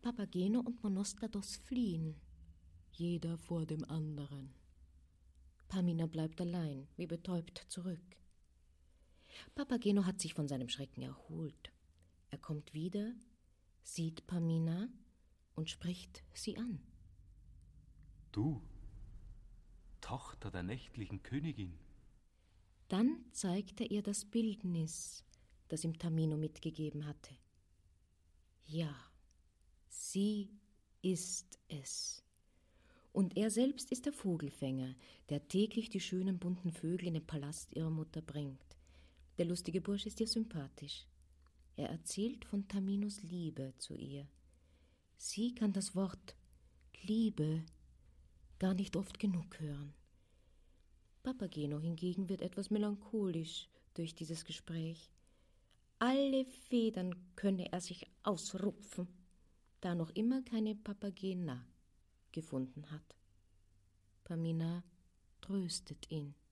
Papageno und Monostatos fliehen, jeder vor dem anderen. Pamina bleibt allein, wie betäubt zurück. Papageno hat sich von seinem Schrecken erholt. Er kommt wieder, sieht Pamina und spricht sie an. Du, Tochter der nächtlichen Königin. Dann zeigt er ihr das Bildnis, das ihm Tamino mitgegeben hatte. Ja, sie ist es. Und er selbst ist der Vogelfänger, der täglich die schönen bunten Vögel in den Palast ihrer Mutter bringt. Der lustige Bursch ist ihr sympathisch. Er erzählt von Taminos Liebe zu ihr. Sie kann das Wort Liebe gar nicht oft genug hören. Papageno hingegen wird etwas melancholisch durch dieses Gespräch. Alle Federn könne er sich ausrupfen, da noch immer keine Papagena gefunden hat. Pamina tröstet ihn.